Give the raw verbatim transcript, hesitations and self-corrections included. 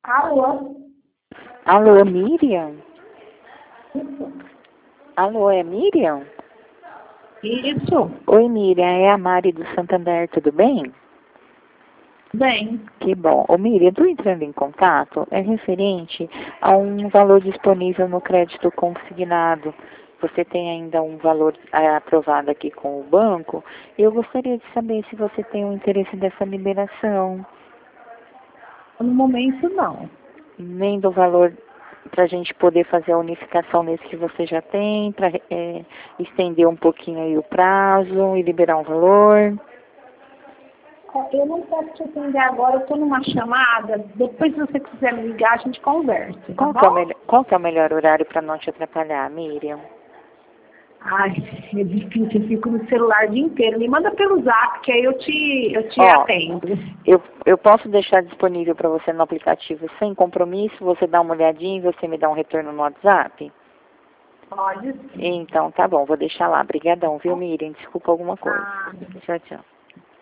Alô? Alô, Miriam? Isso. Alô, é Miriam? Isso. Oi, Miriam, é a Mari do Santander, tudo bem? Bem, Que bom. Ô, Miriam, eu estou entrando em contato, é referente a um valor disponível no crédito consignado. Você tem ainda um valor é, aprovado aqui com o banco. Eu gostaria de saber se você tem o interesse dessa liberação, no momento não. nem do valor para a gente poder fazer a unificação nesse que você já tem, para é, estender um pouquinho aí o prazo e liberar um valor. Eu não posso te atender agora, eu estou numa chamada. Depois, se você quiser me ligar, a gente conversa, tá Qual bom? que é o, melhor, qual que é o melhor horário para não te atrapalhar, Miriam? Ai, é difícil, eu fico no celular o dia inteiro. Me manda pelo zap, que aí eu te, eu te Ó, atendo. eu, eu posso deixar disponível para você no aplicativo sem compromisso, você dá uma olhadinha e você me dá um retorno no WhatsApp? Pode sim. Então, tá bom, vou deixar lá. Obrigadão, viu, Miriam? Desculpa alguma coisa. Ah, Tchau, tchau.